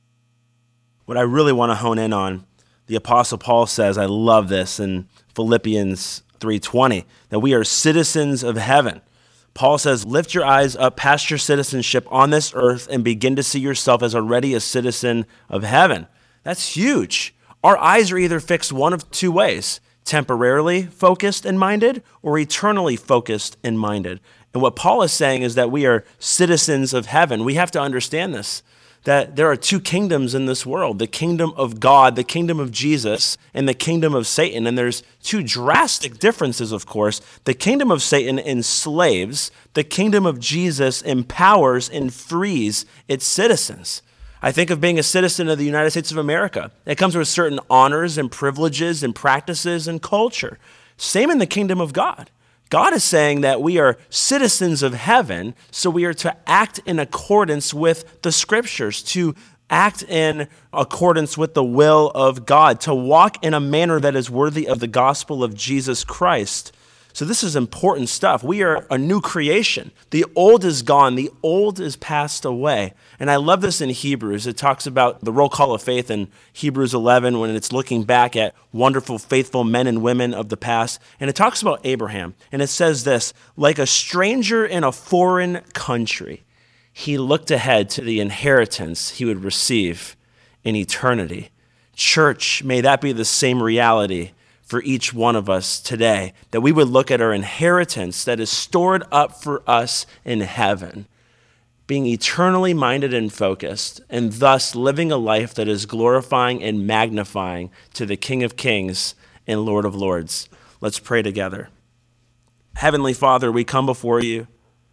What I really want to hone in on, the Apostle Paul says, I love this in Philippians three twenty, that we are citizens of heaven. Paul says, lift your eyes up past your citizenship on this earth and begin to see yourself as already a citizen of heaven. That's huge. Our eyes are either fixed one of two ways, temporarily focused and minded or eternally focused and minded. And what Paul is saying is that we are citizens of heaven. We have to understand this, that there are two kingdoms in this world, the kingdom of God, the kingdom of Jesus, and the kingdom of Satan. And there's two drastic differences, of course. The kingdom of Satan enslaves, the kingdom of Jesus empowers and frees its citizens. I think of being a citizen of the United States of America. It comes with certain honors and privileges and practices and culture. Same in the kingdom of God. God is saying that we are citizens of heaven, so we are to act in accordance with the scriptures, to act in accordance with the will of God, to walk in a manner that is worthy of the gospel of Jesus Christ. So this is important stuff. We are a new creation. The old is gone. The old is passed away. And I love this in Hebrews. It talks about the roll call of faith in Hebrews eleven when it's looking back at wonderful, faithful men and women of the past. And it talks about Abraham. And it says this, like a stranger in a foreign country, he looked ahead to the inheritance he would receive in eternity. Church, may that be the same reality for each one of us today, that we would look at our inheritance that is stored up for us in heaven, being eternally minded and focused, and thus living a life that is glorifying and magnifying to the King of Kings and Lord of Lords. Let's pray together. Heavenly Father, we come before you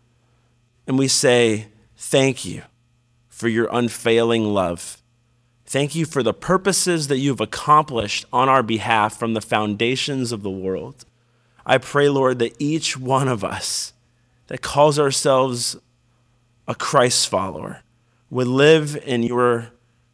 and we say, thank you for your unfailing love. Thank you for the purposes that you've accomplished on our behalf from the foundations of the world. I pray, Lord, that each one of us that calls ourselves a Christ follower would live in your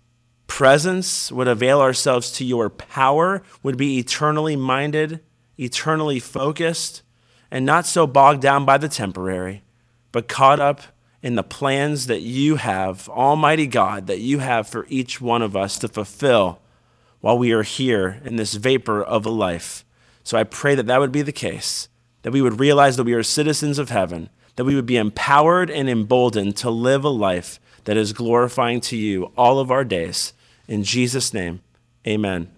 presence, would avail ourselves to your power, would be eternally minded, eternally focused, and not so bogged down by the temporary, but caught up in the plans that you have, Almighty God, that you have for each one of us to fulfill while we are here in this vapor of a life. So I pray that that would be the case, that we would realize that we are citizens of heaven, that we would be empowered and emboldened to live a life that is glorifying to you all of our days. In Jesus' name, amen.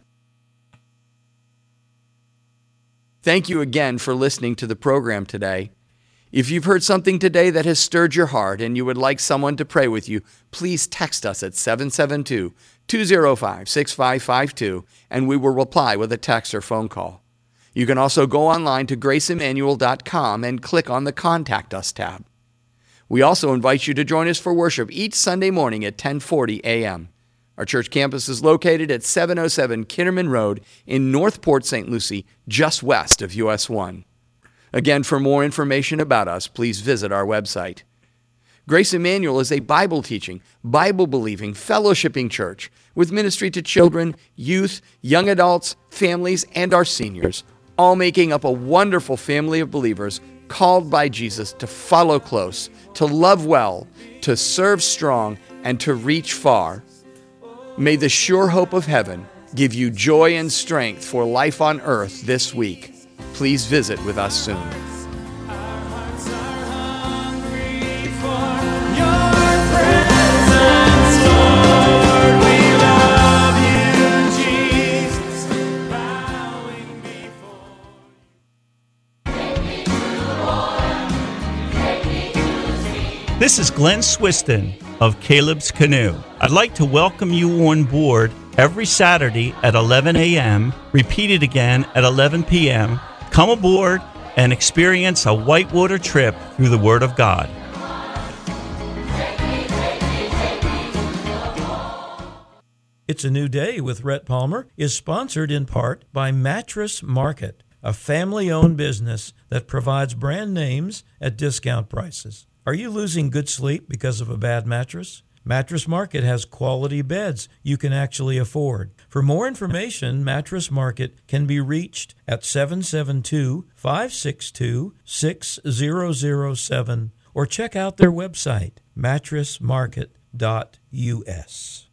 Thank you again for listening to the program today. If you've heard something today that has stirred your heart and you would like someone to pray with you, please text us at seven seven two, two zero five, six five five two and we will reply with a text or phone call. You can also go online to grace emmanuel dot com and click on the Contact Us tab. We also invite you to join us for worship each Sunday morning at ten forty a.m. Our church campus is located at seven oh seven Kitterman Road in North Port Saint Lucie, just west of U S one. Again, for more information about us, please visit our website. Grace Emmanuel is a Bible-teaching, Bible-believing, fellowshipping church with ministry to children, youth, young adults, families, and our seniors, all making up a wonderful family of believers called by Jesus to follow close, to love well, to serve strong, and to reach far. May the sure hope of heaven give you joy and strength for life on earth this week. Please visit with us soon. This is Glenn Swiston of Caleb's Canoe. I'd like to welcome you on board every Saturday at eleven a.m., repeated again at eleven p.m. Come aboard and experience a whitewater trip through the Word of God. It's a New Day with Rhett Palmer is sponsored in part by Mattress Market, a family-owned business that provides brand names at discount prices. Are you losing good sleep because of a bad mattress? Mattress Market has quality beds you can actually afford. For more information, Mattress Market can be reached at seven seven two, five six two, six zero zero seven or check out their website, mattress market dot u s.